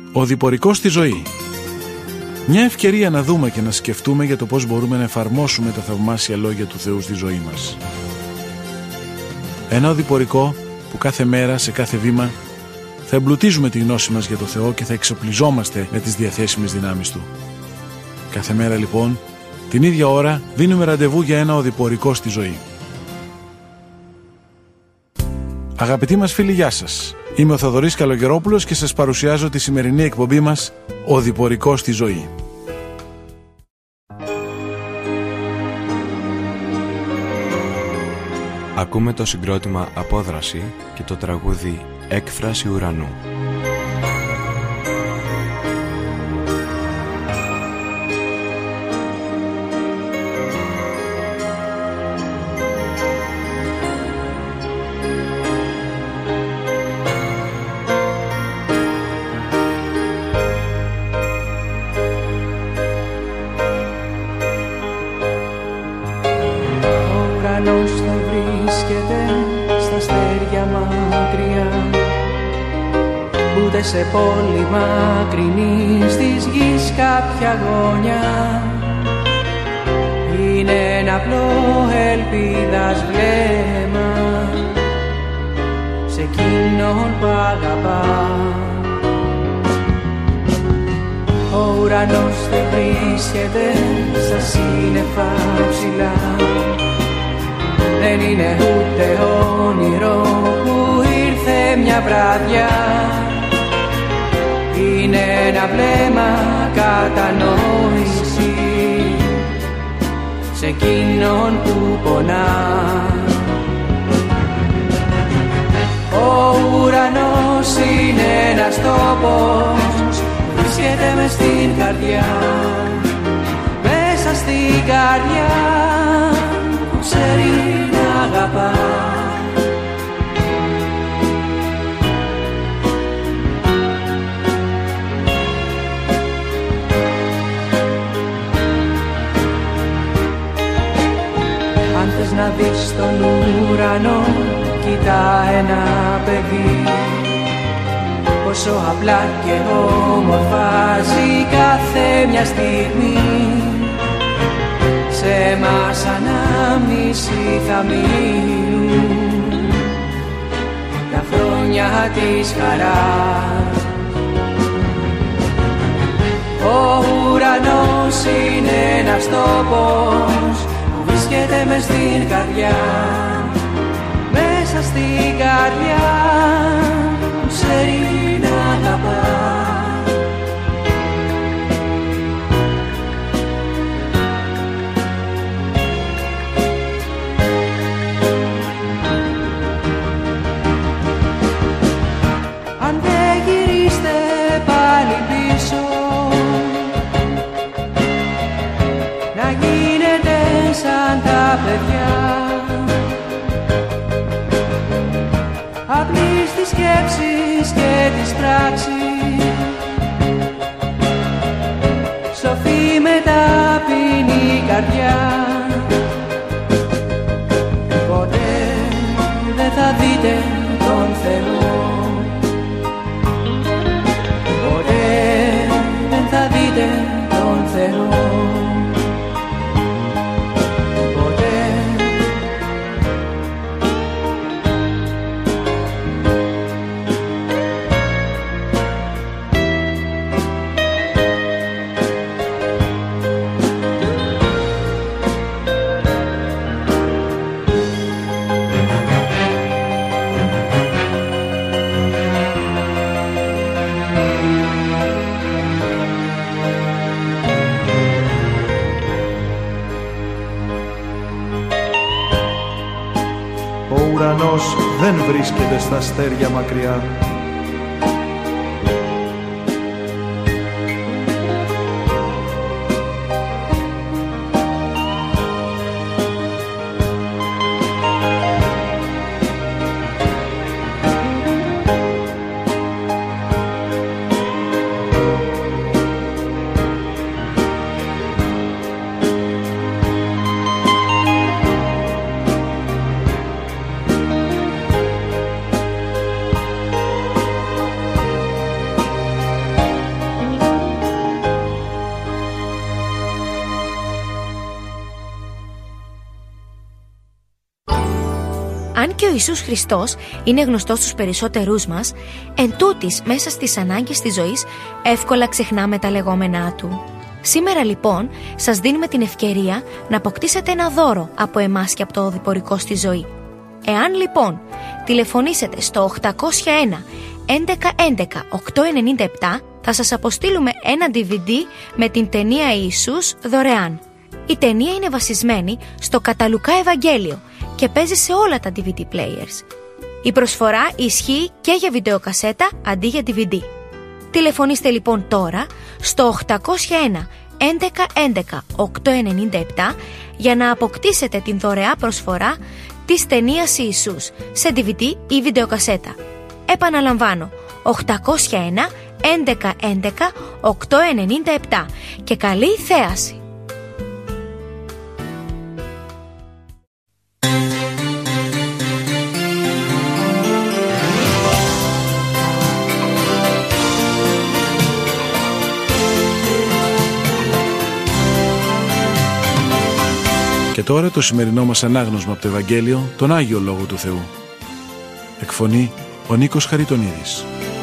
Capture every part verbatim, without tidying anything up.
Ο διπορικός στη ζωή. Μια ευκαιρία να δούμε και να σκεφτούμε για το πώς μπορούμε να εφαρμόσουμε τα θαυμάσια λόγια του Θεού στη ζωή μας. Ένα οδηπορικό που κάθε μέρα, σε κάθε βήμα, θα εμπλουτίζουμε τη γνώση μας για το Θεό και θα εξοπλιζόμαστε με τις διαθέσιμες δυνάμεις Του. Κάθε μέρα λοιπόν, την ίδια ώρα, δίνουμε ραντεβού για ένα οδηπορικό στη ζωή. Αγαπητοί μας φίλοι, γεια σας. Είμαι ο Θοδωρής Καλογερόπουλος και σας παρουσιάζω τη σημερινή εκπομπή μας «Οδηπορικό στη ζωή». Ακούμε το συγκρότημα Απόδραση και το τραγούδι «Έκφραση ουρανού». Σε πόλη μακρινή της γης κάποια γωνιά είναι ένα απλό ελπίδας βλέμμα σε εκείνον που αγαπά. Ο ουρανός δεν βρίσκεται στα σύννεφα ψηλά, δεν είναι ούτε όνειρο που ήρθε μια βράδια. Είναι ένα βλέμμα κατανόηση σε εκείνον που πονά. Ο ουρανός είναι ένας τόπος που βρίσκεται μες στην καρδιά, μέσα στην καρδιά που ξέρει να αγαπά. Να δεις τον ουρανό, κοίτα ένα παιδί, πόσο απλά και όμορφα ζει κάθε μια στιγμή. Σε μας ανάμνηση θα μείνουν τα χρόνια της χαράς. Ο ουρανός είναι ένας τόπος που βρίσκεται μες στην καρδιά, μέσα στην καρδιά που ξέρει να αγαπά. Αν δεν γυρίστε πάλι πίσω, να γίνετε σαν τα παιδιά, απλή στις σκέψεις και τις πράξεις, σοφή με ταπεινή καρδιά. Ποτέ δεν θα δείτε τον Θεό, ποτέ δεν θα δείτε τον Θεό. Ο ουρανός δεν βρίσκεται στα αστέρια μακριά, Αν και ο Ιησούς Χριστός είναι γνωστός στους περισσότερούς μας, εν τούτης μέσα στις ανάγκες της ζωής εύκολα ξεχνάμε τα λεγόμενά Του. Σήμερα λοιπόν σας δίνουμε την ευκαιρία να αποκτήσετε ένα δώρο από εμάς και από το οδηπορικό στη ζωή. Εάν λοιπόν τηλεφωνήσετε στο οκτακόσια ένα έντεκα έντεκα οκτακόσια ενενήντα επτά, θα σας αποστείλουμε ένα ντι βι ντι με την ταινία Ιησούς δωρεάν. Η ταινία είναι βασισμένη στο κατά Λουκά Ευαγγέλιο και παίζει σε όλα τα ντι βι ντι players. Η προσφορά ισχύει και για βιντεοκασέτα αντί για ντι βι ντι. Τηλεφωνήστε λοιπόν τώρα στο οκτακόσια ένα έντεκα έντεκα οκτακόσια ενενήντα επτά για να αποκτήσετε την δωρεά προσφορά της ταινίας Ιησούς σε ντι βι ντι ή βιντεοκασέτα. Επαναλαμβάνω, οκτακόσια ένα έντεκα έντεκα οκτακόσια ενενήντα επτά και καλή θέαση! Και τώρα το σημερινό μας ανάγνωσμα από το Ευαγγέλιο, τον Άγιο Λόγο του Θεού. Εκφωνεί ο Νίκος Χαριτονίδης.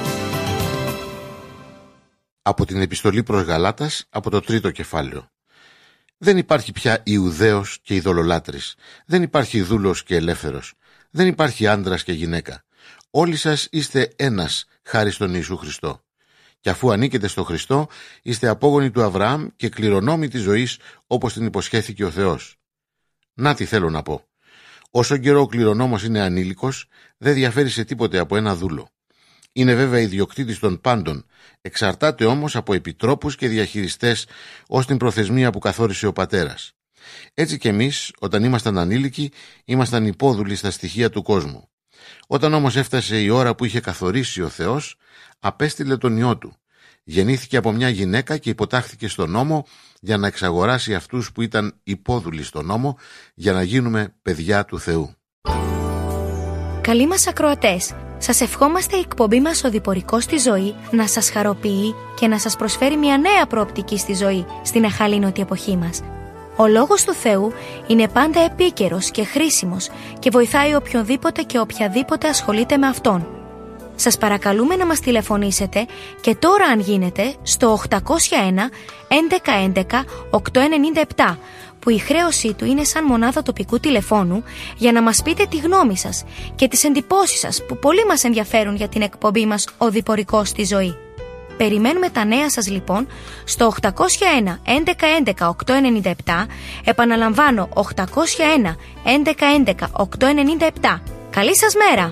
Από την επιστολή προς Γαλάτας, από το τρίτο κεφάλαιο. Δεν υπάρχει πια Ιουδαίος και ειδωλολάτρης. Δεν υπάρχει δούλος και ελεύθερος. Δεν υπάρχει άντρας και γυναίκα. Όλοι σας είστε ένας, χάρη στον Ιησού Χριστό. Και αφού ανήκετε στο Χριστό, είστε απόγονοι του Αβραάμ και κληρονόμοι της ζωής, όπως την υποσχέθηκε ο Θεός. Να τι θέλω να πω. Όσο καιρό ο κληρονόμος είναι ανήλικος, δεν διαφέρει σε τίποτε από ένα δούλο. Είναι βέβαια ιδιοκτήτης των πάντων, εξαρτάται όμως από επιτρόπους και διαχειριστές ως την προθεσμία που καθόρισε ο πατέρας. Έτσι κι εμείς, όταν ήμασταν ανήλικοι, ήμασταν υπόδουλοι στα στοιχεία του κόσμου. Όταν όμως έφτασε η ώρα που είχε καθορίσει ο Θεός, απέστειλε τον Υιό Του. Γεννήθηκε από μια γυναίκα και υποτάχθηκε στον νόμο για να εξαγοράσει αυτούς που ήταν υπόδουλοι στον νόμο, για να γίνουμε παιδιά του Θεού. Καλοί μας ακροατές, σας ευχόμαστε η εκπομπή μας «Οδηπορικός στη ζωή» να σας χαροποιεί και να σας προσφέρει μια νέα προοπτική στη ζωή στην αχαλήνωτη εποχή μας. Ο Λόγος του Θεού είναι πάντα επίκαιρος και χρήσιμος και βοηθάει οποιονδήποτε και οποιαδήποτε ασχολείται με Αυτόν. Σας παρακαλούμε να μας τηλεφωνήσετε και τώρα αν γίνεται στο οκτακόσια ένα έντεκα έντεκα οκτακόσια ενενήντα επτά, που η χρέωσή του είναι σαν μονάδα τοπικού τηλεφώνου, για να μας πείτε τη γνώμη σας και τις εντυπώσεις σας που πολύ μας ενδιαφέρουν για την εκπομπή μας «Οδηπορικός στη ζωή». Περιμένουμε τα νέα σας λοιπόν στο οκτακόσια ένα έντεκα έντεκα οκτακόσια ενενήντα επτά, επαναλαμβάνω οκτακόσια ένα έντεκα έντεκα οκτακόσια ενενήντα επτά. Καλή σας μέρα!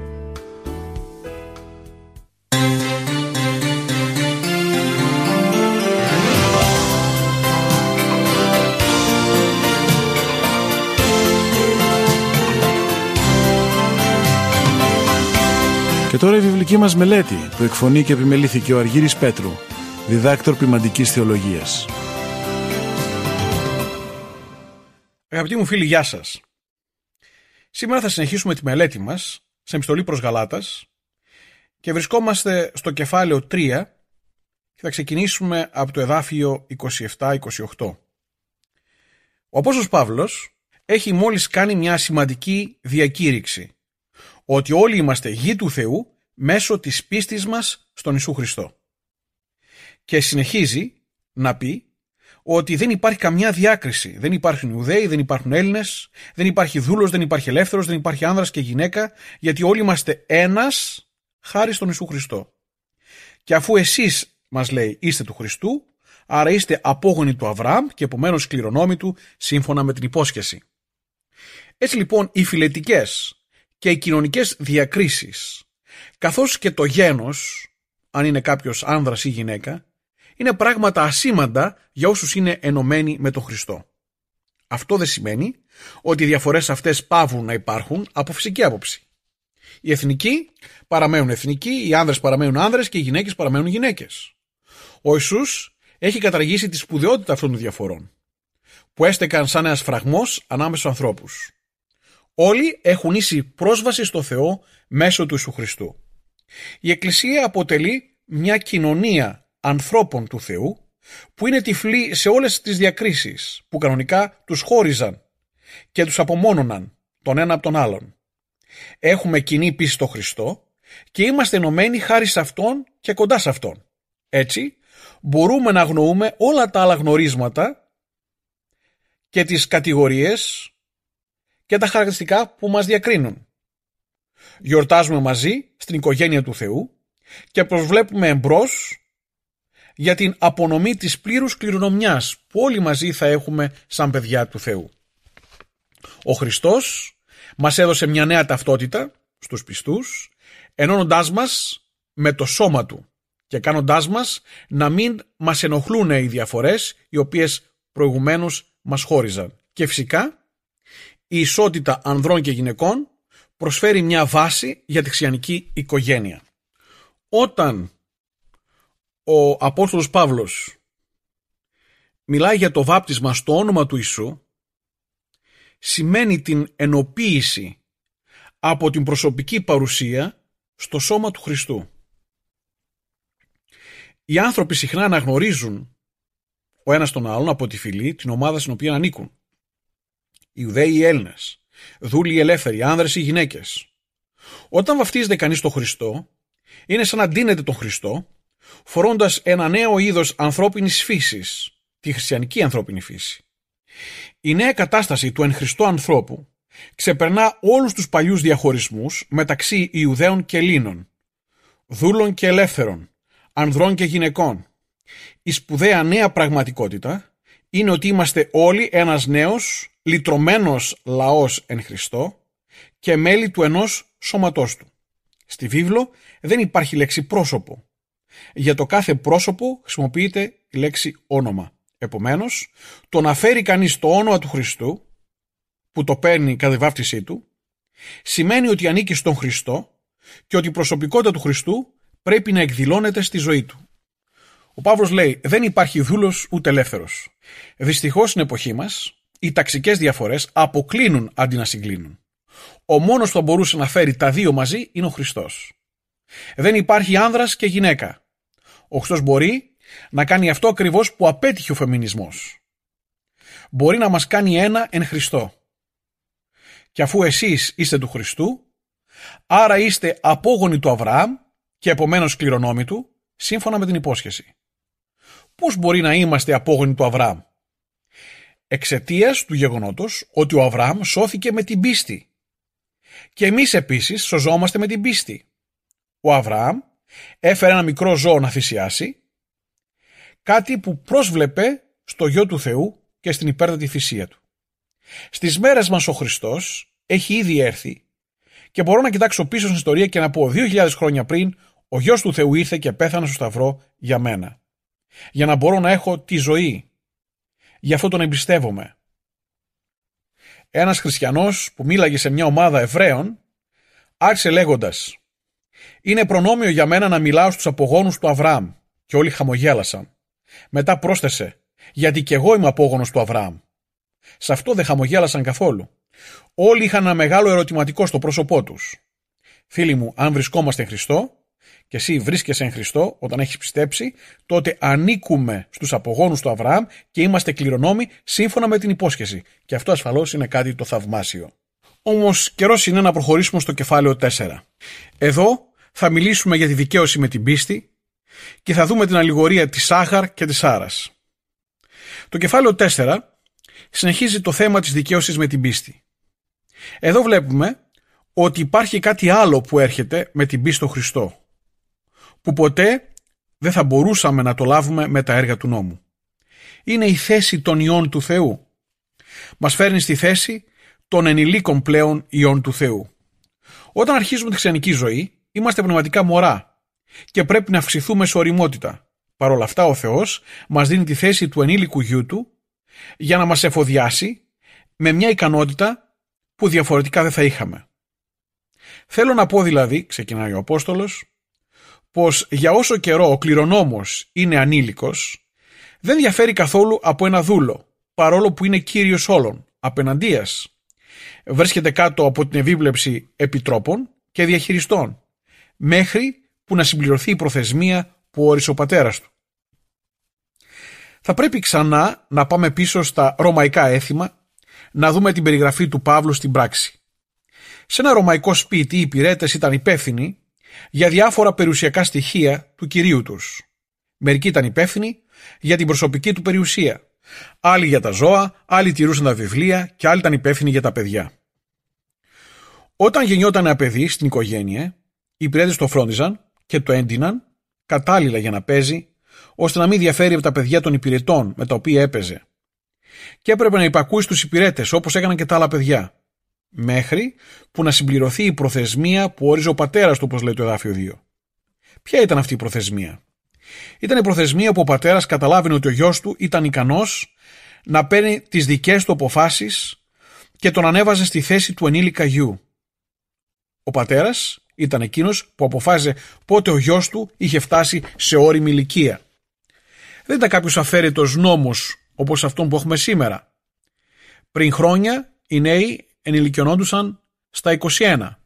Και τώρα η βιβλική μας μελέτη που εκφωνεί και επιμελήθηκε ο Αργύρης Πέτρου, διδάκτορ ποιμαντικής θεολογίας. Αγαπητοί μου φίλοι, γεια σας. Σήμερα θα συνεχίσουμε τη μελέτη μας σε επιστολή προς Γαλάτας και βρισκόμαστε στο κεφάλαιο τρία και θα ξεκινήσουμε από το εδάφιο είκοσι επτά είκοσι οκτώ. Ο Απόστολος Παύλος έχει μόλις κάνει μια σημαντική διακήρυξη, ότι όλοι είμαστε γη του Θεού μέσω της πίστης μας στον Ιησού Χριστό. Και συνεχίζει να πει ότι δεν υπάρχει καμιά διάκριση. Δεν υπάρχουν Ιουδαίοι, δεν υπάρχουν Έλληνες, δεν υπάρχει δούλος, δεν υπάρχει ελεύθερος, δεν υπάρχει άνδρας και γυναίκα, γιατί όλοι είμαστε ένας χάρη στον Ιησού Χριστό. Και αφού εσείς, μας λέει, είστε του Χριστού, άρα είστε απόγονοι του Αβραάμ και επομένως κληρονόμοι του σύμφωνα με την υπόσχεση. Έτσι λοιπόν οι φιλετικές και οι κοινωνικές διακρίσεις, καθώς και το γένος, αν είναι κάποιος άνδρας ή γυναίκα, είναι πράγματα ασήμαντα για όσους είναι ενωμένοι με τον Χριστό. Αυτό δεν σημαίνει ότι οι διαφορές αυτές παύουν να υπάρχουν από φυσική άποψη. Οι εθνικοί παραμένουν εθνικοί, οι άνδρες παραμένουν άνδρες και οι γυναίκες παραμένουν γυναίκες. Ο Ιησούς έχει καταργήσει τη σπουδαιότητα αυτών των διαφορών, που έστεκαν σαν ένας φραγμός ανάμεσα στους ανθρώπους. Όλοι έχουν ίση πρόσβαση στο Θεό μέσω του Ιησού Χριστού. Η Εκκλησία αποτελεί μια κοινωνία ανθρώπων του Θεού που είναι τυφλοί σε όλες τις διακρίσεις που κανονικά τους χώριζαν και τους απομόνωναν τον ένα από τον άλλον. Έχουμε κοινή πίστη στο Χριστό και είμαστε ενωμένοι χάρη σε Αυτόν και κοντά σε Αυτόν. Έτσι, μπορούμε να αγνοούμε όλα τα άλλα γνωρίσματα και τις κατηγορίες και τα χαρακτηριστικά που μας διακρίνουν. Γιορτάζουμε μαζί στην οικογένεια του Θεού και προσβλέπουμε εμπρός για την απονομή της πλήρους κληρονομιάς που όλοι μαζί θα έχουμε σαν παιδιά του Θεού. Ο Χριστός μας έδωσε μια νέα ταυτότητα στους πιστούς, ενώνοντάς μας με το σώμα Του και κάνοντάς μας να μην μας ενοχλούν οι διαφορές οι οποίες προηγουμένως μας χώριζαν. Και φυσικά η ισότητα ανδρών και γυναικών προσφέρει μια βάση για τη χριστιανική οικογένεια. Όταν ο Απόστολος Παύλος μιλάει για το βάπτισμα στο όνομα του Ιησού, σημαίνει την ενοποίηση από την προσωπική παρουσία στο σώμα του Χριστού. Οι άνθρωποι συχνά αναγνωρίζουν ο ένας τον άλλον από τη φυλή, την ομάδα στην οποία ανήκουν. Οι Ιουδαίοι ή οι Έλληνες, δούλοι ή ελεύθεροι, άνδρες ή γυναίκες. Όταν βαφτίζεται κανείς τον Χριστό, είναι σαν να ντύνεται τον Χριστό, φορώντας ένα νέο είδος ανθρώπινης φύσης, τη χριστιανική ανθρώπινη φύση. Η νέα κατάσταση του εν Χριστώ ανθρώπου ξεπερνά όλους τους παλιούς διαχωρισμούς μεταξύ Ιουδαίων και Ελλήνων, δούλων και ελεύθερων, ανδρών και γυναικών. Η σπουδαία νέα πραγματικότητα είναι ότι είμαστε όλοι ένας νέος, λυτρωμένος λαός εν Χριστώ και μέλη του ενός σώματός Του. Στη βίβλο δεν υπάρχει λέξη πρόσωπο. Για το κάθε πρόσωπο χρησιμοποιείται η λέξη όνομα. Επομένως, το να φέρει κανείς το όνομα του Χριστού, που το παίρνει κατά τη βάφτισή του, σημαίνει ότι ανήκει στον Χριστό και ότι η προσωπικότητα του Χριστού πρέπει να εκδηλώνεται στη ζωή του. Ο Παύλος λέει: δεν υπάρχει δούλος ούτε ελεύθερος. Δυστυχώς στην εποχή μας οι ταξικές διαφορές αποκλίνουν αντί να συγκλίνουν. Ο μόνος που θα μπορούσε να φέρει τα δύο μαζί είναι ο Χριστός. Δεν υπάρχει άνδρας και γυναίκα. Ο Χριστός μπορεί να κάνει αυτό ακριβώς που απέτυχε ο φεμινισμός. Μπορεί να μας κάνει ένα εν Χριστώ. Και αφού εσείς είστε του Χριστού, άρα είστε απόγονοι του Αβραάμ και επομένως κληρονόμοι του, σύμφωνα με την υπόσχεση. Πώς μπορεί να είμαστε απόγονοι του Αβραάμ? Εξαιτίας του γεγονότος ότι ο Αβραάμ σώθηκε με την πίστη. Και εμείς επίσης σωζόμαστε με την πίστη. Ο Αβραάμ έφερε ένα μικρό ζώο να θυσιάσει, κάτι που πρόσβλεπε στο Γιο του Θεού και στην υπέρτατη θυσία Του. Στις μέρες μας ο Χριστός έχει ήδη έρθει και μπορώ να κοιτάξω πίσω στην ιστορία και να πω δύο χιλιάδες χρόνια πριν ο Γιος του Θεού ήρθε και πέθανε στο σταυρό για μένα. Για να μπορώ να έχω τη ζωή. Γι' αυτό τον εμπιστεύομαι. Ένας χριστιανός που μίλαγε σε μια ομάδα Εβραίων άρχισε λέγοντας: «Είναι προνόμιο για μένα να μιλάω στους απογόνους του Αβραάμ». Και όλοι χαμογέλασαν. Μετά πρόσθεσε: «Γιατί και εγώ είμαι απόγονος του Αβραάμ». Σε αυτό δεν χαμογέλασαν καθόλου. Όλοι είχαν ένα μεγάλο ερωτηματικό στο πρόσωπό τους. Φίλοι μου, αν βρισκόμαστε εν Χριστώ και εσύ βρίσκεσαι εν Χριστώ όταν έχεις πιστέψει, τότε ανήκουμε στους απογόνους του Αβραάμ και είμαστε κληρονόμοι σύμφωνα με την υπόσχεση. Και αυτό ασφαλώς είναι κάτι το θαυμάσιο. Όμως καιρός είναι να προχωρήσουμε στο κεφάλαιο τέσσερα. Εδώ θα μιλήσουμε για τη δικαίωση με την πίστη και θα δούμε την αλληγορία της Άχαρ και της Σάρας. Το κεφάλαιο τέσσερα συνεχίζει το θέμα της δικαίωσης με την πίστη. Εδώ βλέπουμε ότι υπάρχει κάτι άλλο που έρχεται με την πίστη στο Χριστό, που ποτέ δεν θα μπορούσαμε να το λάβουμε με τα έργα του νόμου. Είναι η θέση των ιών του Θεού. Μας φέρνει στη θέση των ενηλίκων πλέον ιών του Θεού. Όταν αρχίζουμε τη χριστιανική ζωή, είμαστε πνευματικά μωρά και πρέπει να αυξηθούμε σε ωριμότητα. Παρ' όλα αυτά, ο Θεός μας δίνει τη θέση του ενήλικου γιού του για να μας εφοδιάσει με μια ικανότητα που διαφορετικά δεν θα είχαμε. Θέλω να πω δηλαδή, ξεκινάει ο Απόστολος, πως για όσο καιρό ο κληρονόμος είναι ανήλικος, δεν διαφέρει καθόλου από ένα δούλο, παρόλο που είναι κύριος όλων, απεναντίας. Βρίσκεται κάτω από την ευίβλεψη επιτρόπων και διαχειριστών, μέχρι που να συμπληρωθεί η προθεσμία που όρισε ο πατέρας του. Θα πρέπει ξανά να πάμε πίσω στα ρωμαϊκά έθιμα, να δούμε την περιγραφή του Παύλου στην πράξη. Σε ένα ρωμαϊκό σπίτι οι υπηρέτες ήταν υπεύθυνοι για διάφορα περιουσιακά στοιχεία του κυρίου τους. Μερικοί ήταν υπεύθυνοι για την προσωπική του περιουσία, άλλοι για τα ζώα, άλλοι τηρούσαν τα βιβλία και άλλοι ήταν υπεύθυνοι για τα παιδιά. Όταν γεννιόταν ένα παιδί στην οικογένεια, οι υπηρέτες το φρόντιζαν και το έντυναν κατάλληλα για να παίζει, ώστε να μην διαφέρει από τα παιδιά των υπηρετών με τα οποία έπαιζε. Και έπρεπε να υπακούει στους υπηρέτες όπως έκαναν και τα άλλα παιδιά, μέχρι που να συμπληρωθεί η προθεσμία που όριζε ο πατέρας του, όπως λέει το εδάφιο δύο. Ποια ήταν αυτή η προθεσμία? Ήταν η προθεσμία που ο πατέρας καταλάβαινε ότι ο γιος του ήταν ικανός να παίρνει τις δικές του αποφάσεις και τον ανέβαζε στη θέση του ενήλικα γιου. Ο πατέρας ήταν εκείνος που αποφάσιζε πότε ο γιος του είχε φτάσει σε όριμη ηλικία. Δεν ήταν κάποιος αφαίρετος νόμος όπως αυτόν που έχουμε σήμερα. Πριν χρόνια οι νέοι ενηλικιωνόντουσαν στα είκοσι ένα.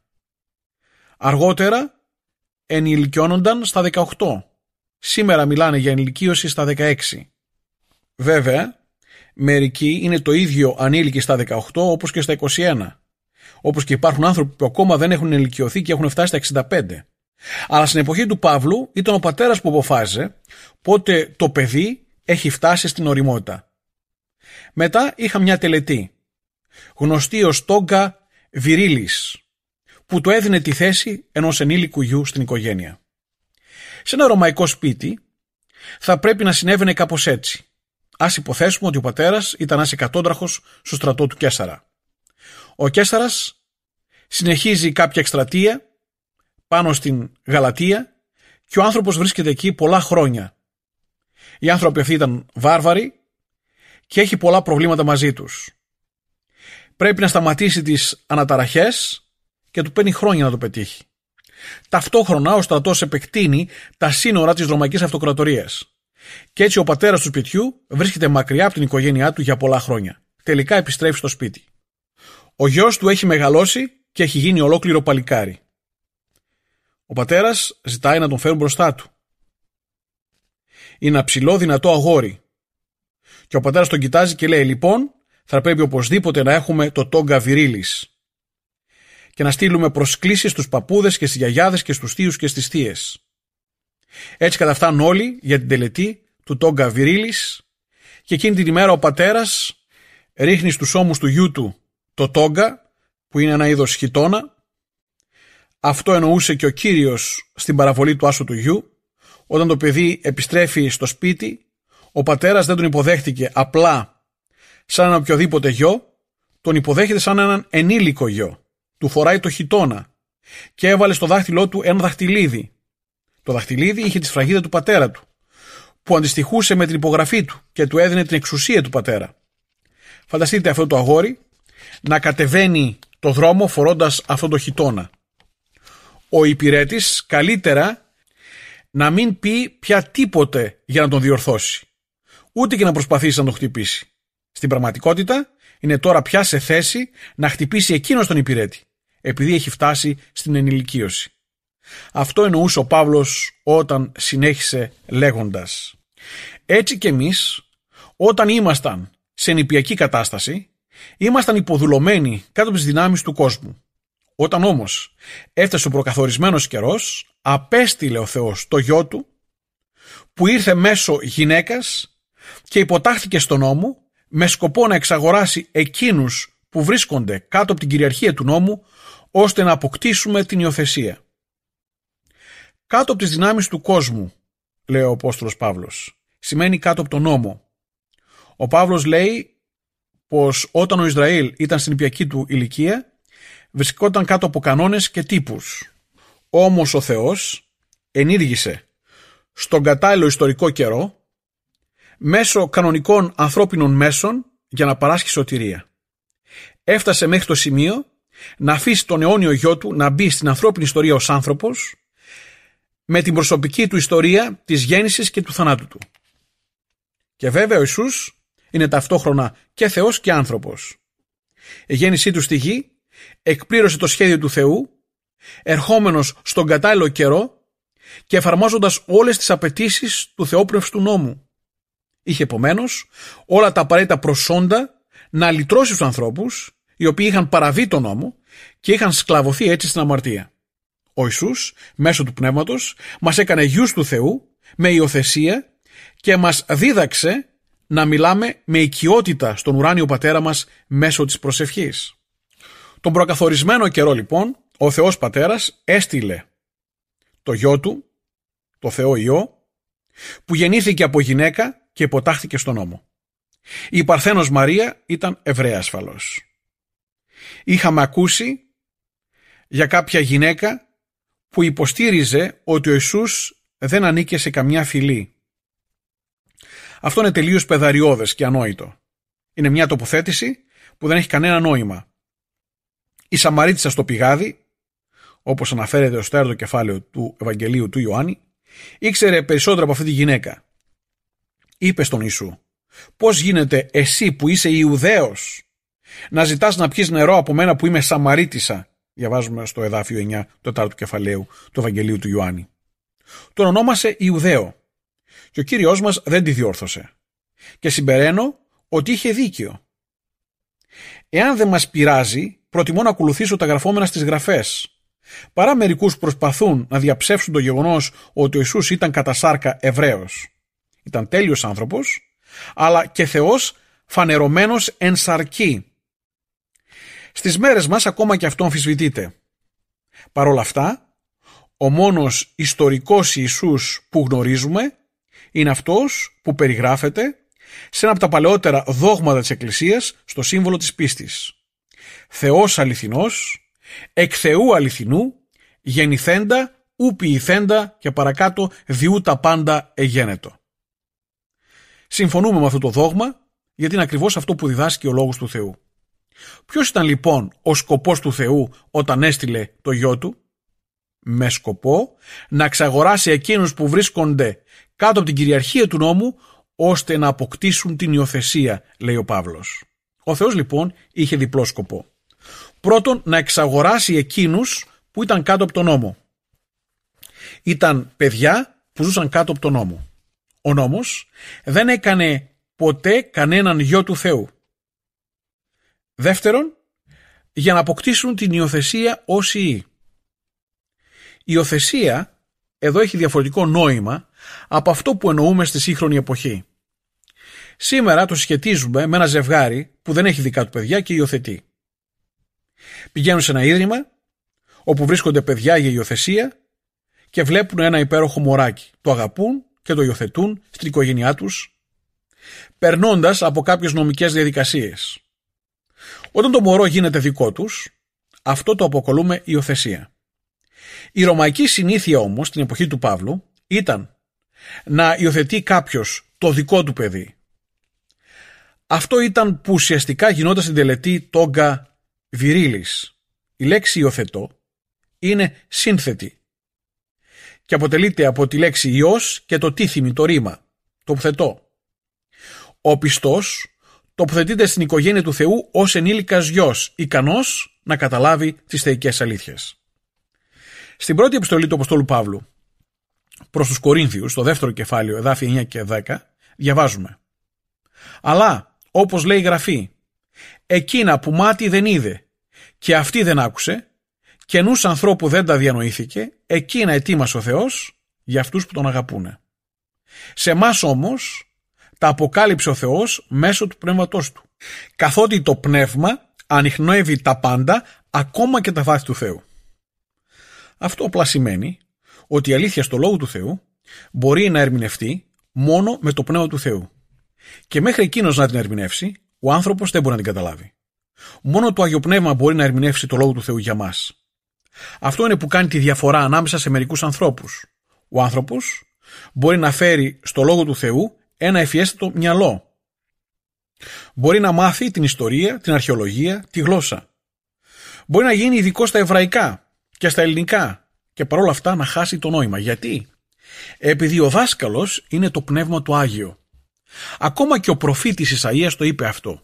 Αργότερα ενηλικιώνονταν στα δεκαοκτώ. Σήμερα μιλάνε για ενηλικίωση στα δεκαέξι. Βέβαια, μερικοί είναι το ίδιο ανήλικοι στα δεκαοκτώ όπως και στα είκοσι ένα. Όπως και υπάρχουν άνθρωποι που ακόμα δεν έχουν ενηλικιωθεί και έχουν φτάσει στα εξήντα πέντε. Αλλά στην εποχή του Παύλου ήταν ο πατέρας που αποφάσιζε πότε το παιδί έχει φτάσει στην ωριμότητα. Μετά είχα μια τελετή, γνωστή ως τόγκα βιρίλης, που του έδινε τη θέση ενός ενήλικου γιου στην οικογένεια. Σε ένα ρωμαϊκό σπίτι θα πρέπει να συνέβαινε κάπως έτσι. Ας υποθέσουμε ότι ο πατέρας ήταν ένας εκατόντραχος στο στρατό του Καίσαρα. Ο Καίσαρας συνεχίζει κάποια εκστρατεία πάνω στην Γαλατία και ο άνθρωπος βρίσκεται εκεί πολλά χρόνια. Οι άνθρωποι αυτοί ήταν βάρβαροι και έχει πολλά προβλήματα μαζί τους. Πρέπει να σταματήσει τις αναταραχές και του παίρνει χρόνια να το πετύχει. Ταυτόχρονα ο στρατός επεκτείνει τα σύνορα της Ρωμαϊκής Αυτοκρατορίας. Και έτσι ο πατέρας του σπιτιού βρίσκεται μακριά από την οικογένειά του για πολλά χρόνια. Τελικά επιστρέφει στο σπίτι. Ο γιος του έχει μεγαλώσει και έχει γίνει ολόκληρο παλικάρι. Ο πατέρας ζητάει να τον φέρουν μπροστά του. Είναι ένα ψηλό δυνατό αγόρι. Και ο πατέρας τον κοιτάζει και λέει: λοιπόν, θα πρέπει οπωσδήποτε να έχουμε το τόγκα βιρίλης και να στείλουμε προσκλήσεις στους παππούδες και στις γιαγιάδες και στους θείους και στις θείες. Έτσι καταφτάνουν όλοι για την τελετή του τόγκα βιρίλης και εκείνη την ημέρα ο πατέρας ρίχνει στους ώμους του γιού του το τόγκα, που είναι ένα είδος χιτώνα. Αυτό εννοούσε και ο Κύριος στην παραβολή του άσου του γιου. Όταν το παιδί επιστρέφει στο σπίτι, ο πατέρας δεν τον υποδέχτηκε απλά σαν ένα οποιοδήποτε γιο, τον υποδέχεται σαν έναν ενήλικο γιο. Του φοράει το χιτώνα και έβαλε στο δάχτυλό του ένα δαχτυλίδι. Το δαχτυλίδι είχε τη σφραγίδα του πατέρα του, που αντιστοιχούσε με την υπογραφή του και του έδινε την εξουσία του πατέρα. Φανταστείτε αυτό το αγόρι να κατεβαίνει το δρόμο φορώντας αυτό το χιτώνα. Ο υπηρέτης καλύτερα να μην πει πια τίποτε για να τον διορθώσει, ούτε και να προσπαθήσει να τον χτυπήσει. Στην πραγματικότητα είναι τώρα πια σε θέση να χτυπήσει εκείνος τον υπηρέτη, επειδή έχει φτάσει στην ενηλικίωση. Αυτό εννοούσε ο Παύλος όταν συνέχισε λέγοντας: έτσι κι εμείς, όταν ήμασταν σε νηπιακή κατάσταση, ήμασταν υποδουλωμένοι κάτω από τις δυνάμεις του κόσμου. Όταν όμως έφτασε ο προκαθορισμένος καιρός, απέστειλε ο Θεός το γιο του, που ήρθε μέσω γυναίκας και υποτάχθηκε στον νόμο, με σκοπό να εξαγοράσει εκείνους που βρίσκονται κάτω από την κυριαρχία του νόμου, ώστε να αποκτήσουμε την υιοθεσία. Κάτω από τις δυνάμεις του κόσμου, λέει ο Απόστολος Παύλος, σημαίνει κάτω από τον νόμο. Ο Παύλος λέει πως όταν ο Ισραήλ ήταν στην νηπιακή του ηλικία, βρισκόταν κάτω από κανόνες και τύπους. Όμως ο Θεός ενήργησε στον κατάλληλο ιστορικό καιρό μέσω κανονικών ανθρώπινων μέσων για να παράσχει σωτηρία. Έφτασε μέχρι το σημείο να αφήσει τον αιώνιο γιο του να μπει στην ανθρώπινη ιστορία ως άνθρωπος, με την προσωπική του ιστορία της γέννησης και του θανάτου του. Και βέβαια ο Ιησούς είναι ταυτόχρονα και Θεός και άνθρωπος. Η γέννησή του στη γη εκπλήρωσε το σχέδιο του Θεού, ερχόμενος στον κατάλληλο καιρό και εφαρμόζοντας όλες τις απαιτήσεις του θεόπνευστου νόμου. Είχε επομένως όλα τα απαραίτητα προσόντα να λυτρώσει τους ανθρώπους οι οποίοι είχαν παραβεί τον νόμο και είχαν σκλαβωθεί έτσι στην αμαρτία. Ο Ιησούς, μέσω του Πνεύματος, μας έκανε γιους του Θεού με υιοθεσία και μας δίδαξε να μιλάμε με οικειότητα στον ουράνιο Πατέρα μας μέσω της προσευχής. Τον προκαθορισμένο καιρό λοιπόν, ο Θεός Πατέρας έστειλε το γιο του, το Θεό Υιό, που γεννήθηκε από γυναίκα και υποτάχθηκε στον νόμο. Η Παρθένος Μαρία ήταν Εβραία ασφαλώς. Είχαμε ακούσει για κάποια γυναίκα που υποστήριζε ότι ο Ιησούς δεν ανήκε σε καμιά φυλή. Αυτό είναι τελείως πεδαριώδες και ανόητο. Είναι μια τοποθέτηση που δεν έχει κανένα νόημα. Η Σαμαρίτισσα στο πηγάδι, όπως αναφέρεται στο τέταρτο κεφάλαιο του Ευαγγελίου του Ιωάννη, ήξερε περισσότερο από αυτή τη γυναίκα. Είπε στον Ιησού: «Πώς γίνεται εσύ που είσαι Ιουδαίος να ζητάς να πιεις νερό από μένα που είμαι Σαμαρίτισσα?» Διαβάζουμε στο εδάφιο εννιά του τετάρτου κεφαλαίου του Ευαγγελίου του Ιωάννη. Τον ονόμασε Ιουδαίο και ο Κύριος μας δεν τη διόρθωσε. Και συμπεραίνω ότι είχε δίκιο. Εάν δεν μας πειράζει, προτιμώ να ακολουθήσω τα γραφόμενα στις γραφές, παρά μερικούς προσπαθούν να διαψεύσουν το γεγονός ότι ο Ιησούς ήταν κατά σάρκα Εβραίος. Ήταν τέλειος άνθρωπος, αλλά και Θεός φανερωμένος εν σαρκή. Στις μέρες μας ακόμα και αυτό αμφισβητείται. Παρ' όλα αυτά, ο μόνος ιστορικός Ιησούς που γνωρίζουμε είναι αυτός που περιγράφεται σε ένα από τα παλαιότερα δόγματα της Εκκλησίας στο σύμβολο της πίστης. Θεός αληθινός, εκ Θεού αληθινού, γεννηθέντα, ου ποιηθέντα και παρακάτω διού τα πάντα εγένετο. Συμφωνούμε με αυτό το δόγμα γιατί είναι ακριβώς αυτό που διδάσκει ο Λόγος του Θεού. Ποιος ήταν λοιπόν ο σκοπός του Θεού όταν έστειλε το γιο του? Με σκοπό να εξαγοράσει εκείνους που βρίσκονται κάτω από την κυριαρχία του νόμου, ώστε να αποκτήσουν την υιοθεσία, λέει ο Παύλος. Ο Θεός λοιπόν είχε διπλό σκοπό. Πρώτον, να εξαγοράσει εκείνους που ήταν κάτω από τον νόμο. Ήταν παιδιά που ζούσαν κάτω από τον νόμο. Ο νόμος δεν έκανε ποτέ κανέναν γιο του Θεού. Δεύτερον, για να αποκτήσουν την υιοθεσία ως ιοί. Η υιοθεσία εδώ έχει διαφορετικό νόημα από αυτό που εννοούμε στη σύγχρονη εποχή. Σήμερα το συσχετίζουμε με ένα ζευγάρι που δεν έχει δικά του παιδιά και υιοθετεί. Πηγαίνουν σε ένα ίδρυμα όπου βρίσκονται παιδιά για υιοθεσία και βλέπουν ένα υπέροχο μωράκι. Το αγαπούν και το υιοθετούν στην οικογένειά τους, περνώντας από κάποιες νομικές διαδικασίες. Όταν το μωρό γίνεται δικό τους, αυτό το αποκαλούμε υιοθεσία. Η ρωμαϊκή συνήθεια όμως στην εποχή του Παύλου ήταν να υιοθετεί κάποιος το δικό του παιδί. Αυτό ήταν που ουσιαστικά γινόταν στην τελετή τόγκα βιρίλης. Η λέξη υιοθετώ είναι σύνθετη και αποτελείται από τη λέξη υιός και το τίθιμι, το ρήμα, τοποθετώ. Ο πιστός τοποθετείται στην οικογένεια του Θεού ως ενήλικας γιος, ικανός να καταλάβει τις θεϊκές αλήθειες. Στην πρώτη επιστολή του Αποστόλου Παύλου προς τους Κορίνθιους, στο δεύτερο κεφάλαιο, εδάφια εννιά και δέκα, διαβάζουμε: «Αλλά, όπως λέει η Γραφή, εκείνα που μάτι δεν είδε και αυτή δεν άκουσε και νους ανθρώπου δεν τα διανοήθηκε, εκείνα ετοίμασε ο Θεός για αυτούς που τον αγαπούνε. Σε εμάς όμως τα αποκάλυψε ο Θεός μέσω του Πνεύματός του, καθότι το Πνεύμα ανιχνεύει τα πάντα, ακόμα και τα βάθη του Θεού». Αυτό απλά σημαίνει ότι η αλήθεια στο Λόγο του Θεού μπορεί να ερμηνευτεί μόνο με το Πνεύμα του Θεού. Και μέχρι εκείνος να την ερμηνεύσει, ο άνθρωπος δεν μπορεί να την καταλάβει. Μόνο το Άγιο Πνεύμα μπορεί να ερμηνεύσει το Λόγο του Θεού για μας. Αυτό είναι που κάνει τη διαφορά ανάμεσα σε μερικούς ανθρώπους. Ο άνθρωπος μπορεί να φέρει στο Λόγο του Θεού ένα ευφιέστατο μυαλό. Μπορεί να μάθει την ιστορία, την αρχαιολογία, τη γλώσσα. Μπορεί να γίνει ειδικό στα εβραϊκά και στα ελληνικά και παρόλα αυτά να χάσει το νόημα. Γιατί? Επειδή ο δάσκαλος είναι το Πνεύμα του Άγιο. Ακόμα και ο προφήτης Ισαΐας το είπε αυτό.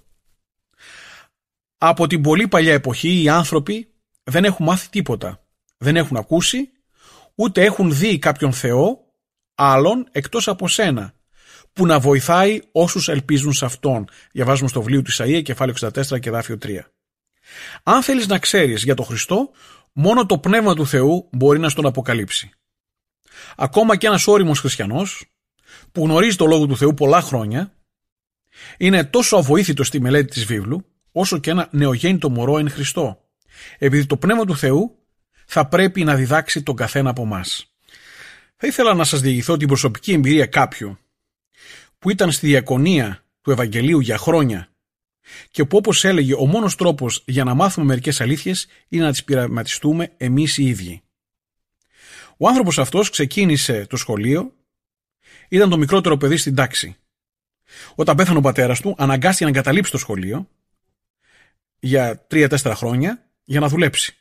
Από την πολύ παλιά εποχή οι άνθρωποι δεν έχουν μάθει τίποτα. Δεν έχουν ακούσει, ούτε έχουν δει κάποιον Θεό άλλον εκτός από σένα, που να βοηθάει όσους ελπίζουν σε Αυτόν. Διαβάζουμε στο βιβλίο του Ισαΐα, κεφάλαιο εξήντα τέσσερα και εδάφιο τρία. Αν θέλεις να ξέρεις για τον Χριστό, μόνο το Πνεύμα του Θεού μπορεί να στον αποκαλύψει. Ακόμα και ένας ώριμος χριστιανός, που γνωρίζει το Λόγο του Θεού πολλά χρόνια, είναι τόσο αβοήθητος στη μελέτη της βίβλου, όσο και ένα νεογέννητο μωρό εν Χριστώ, επειδή το Πνεύμα του Θεού θα πρέπει να διδάξει τον καθένα από εμάς. Θα ήθελα να σας διηγηθώ την προσωπική εμπειρία κάποιου που ήταν στη διακονία του Ευαγγελίου για χρόνια και που, όπως έλεγε, ο μόνος τρόπος για να μάθουμε μερικές αλήθειες είναι να τις πειραματιστούμε εμείς οι ίδιοι. Ο άνθρωπος αυτός ξεκίνησε το σχολείο, ήταν το μικρότερο παιδί στην τάξη. Όταν πέθανε ο πατέρας του, αναγκάστηκε να εγκαταλείψει το σχολείο για τρία τέσσερα χρόνια για να δουλέψει.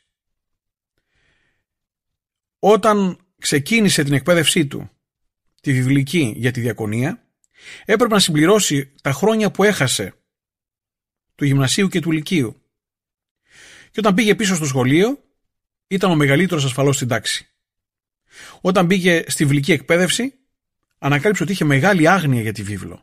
Όταν ξεκίνησε την εκπαίδευσή του, τη βιβλική για τη διακονία, έπρεπε να συμπληρώσει τα χρόνια που έχασε του γυμνασίου και του λυκείου. Και όταν πήγε πίσω στο σχολείο, ήταν ο μεγαλύτερος ασφαλώς στην τάξη. Όταν πήγε στη βιβλική εκπαίδευση, ανακάλυψε ότι είχε μεγάλη άγνοια για τη βίβλο.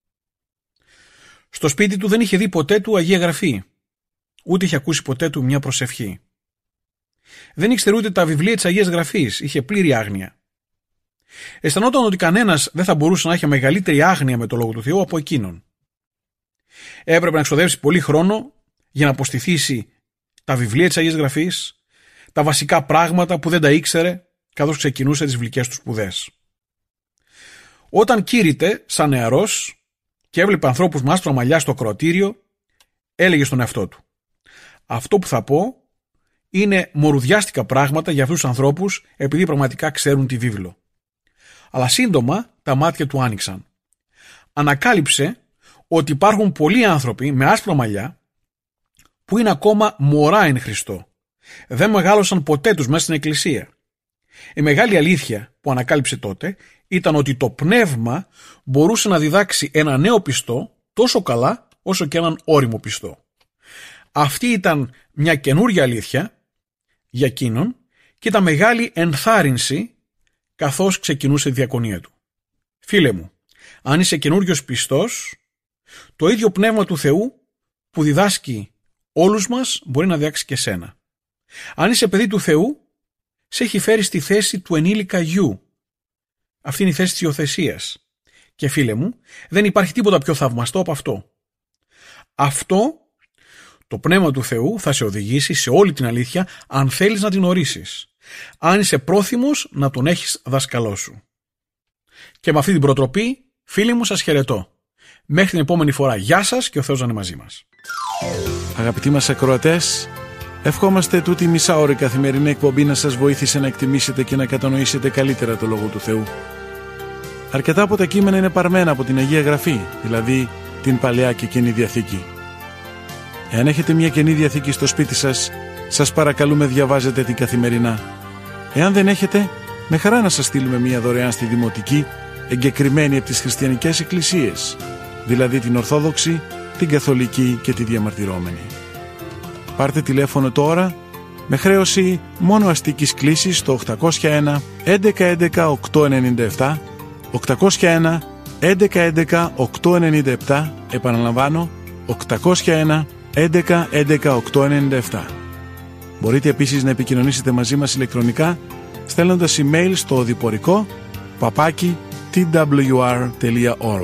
Στο σπίτι του δεν είχε δει ποτέ του Αγία Γραφή, ούτε είχε ακούσει ποτέ του μια προσευχή. Δεν ήξερε ούτε τα βιβλία της Αγίας Γραφής, είχε πλήρη άγνοια. Αισθανόταν ότι κανένας δεν θα μπορούσε να έχει μεγαλύτερη άγνοια με το Λόγο του Θεού από εκείνον. Έπρεπε να εξοδεύσει πολύ χρόνο για να αποστηθήσει τα βιβλία της Αγίας Γραφής, τα βασικά πράγματα που δεν τα ήξερε καθώς ξεκινούσε τις βιβλικές του σπουδές. Όταν κήρυτε σαν νεαρός και έβλεπε ανθρώπους με άσπρα μαλλιά στο ακροατήριο, έλεγε στον εαυτό του: αυτό που θα πω είναι μορουδιάστικα πράγματα για αυτούς τους ανθρώπους, επειδή πραγματικά ξέρουν τη βίβλο. Αλλά σύντομα τα μάτια του άνοιξαν. Ανακάλυψε ότι υπάρχουν πολλοί άνθρωποι με άσπρα μαλλιά που είναι ακόμα μωρά εν Χριστώ. Δεν μεγάλωσαν ποτέ τους μέσα στην εκκλησία. Η μεγάλη αλήθεια που ανακάλυψε τότε ήταν ότι το πνεύμα μπορούσε να διδάξει ένα νέο πιστό τόσο καλά όσο και έναν ώριμο πιστό. Αυτή ήταν μια καινούργια αλήθεια για εκείνον και ήταν μεγάλη ενθάρρυνση καθώς ξεκινούσε η διακονία του. Φίλε μου, αν είσαι καινούριος πιστός, το ίδιο πνεύμα του Θεού που διδάσκει όλους μας μπορεί να διδάξει και σένα. Αν είσαι παιδί του Θεού, σε έχει φέρει στη θέση του ενήλικα γιου. Αυτή είναι η θέση της υιοθεσίας. Και φίλε μου, δεν υπάρχει τίποτα πιο θαυμαστό από αυτό. Αυτό το πνεύμα του Θεού θα σε οδηγήσει σε όλη την αλήθεια αν θέλεις να την ορίσεις. Αν είσαι πρόθυμος να τον έχεις δασκαλό σου. Και με αυτή την προτροπή, φίλοι μου, σας χαιρετώ. Μέχρι την επόμενη φορά, γεια σας και ο Θεός να είναι μαζί μας. Αγαπητοί μας ακροατές, ευχόμαστε τούτη μισάωρη καθημερινή εκπομπή να σας βοήθησε να εκτιμήσετε και να κατανοήσετε καλύτερα το Λόγο του Θεού. Αρκετά από τα κείμενα είναι παρμένα από την Αγία Γραφή, δηλαδή την Παλαιά και Καινή Διαθήκη. Εάν έχετε μια Καινή Διαθήκη στο σπίτι σας, σας παρακαλούμε διαβάζετε την καθημερινά. Εάν δεν έχετε, με χαρά να σας στείλουμε μια δωρεάν στη Δημοτική, εγκεκριμένη από τις χριστιανικές εκκλησίες, δηλαδή την Ορθόδοξη, την Καθολική και τη Διαμαρτυρόμενη. Πάρτε τηλέφωνο τώρα με χρέωση μόνο αστικής κλήσης στο οκτακόσια ένα έντεκα έντεκα οκτακόσια ενενήντα επτά, οκτακόσια ένα έντεκα έντεκα οκτακόσια ενενήντα επτά, επαναλαμβάνω οκτακόσια ένα έντεκα έντεκα οκτακόσια ενενήντα επτά. Μπορείτε επίσης να επικοινωνήσετε μαζί μας ηλεκτρονικά στέλνοντας email στο οδηπορικό παπάκι τι ντάμπλιου αρ τελεία org.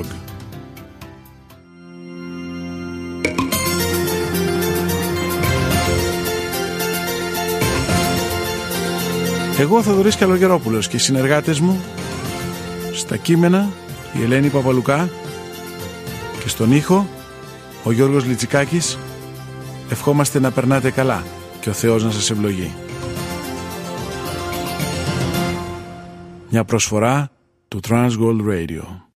Εγώ, Θοδωρής Καλογερόπουλος, και οι συνεργάτες μου στα κείμενα η Ελένη Παπαλουκά και στον ήχο ο Γιώργος Λιτσικάκης, ευχόμαστε να περνάτε καλά και ο Θεός να σας ευλογεί. Μια προσφορά του Transworld Radio.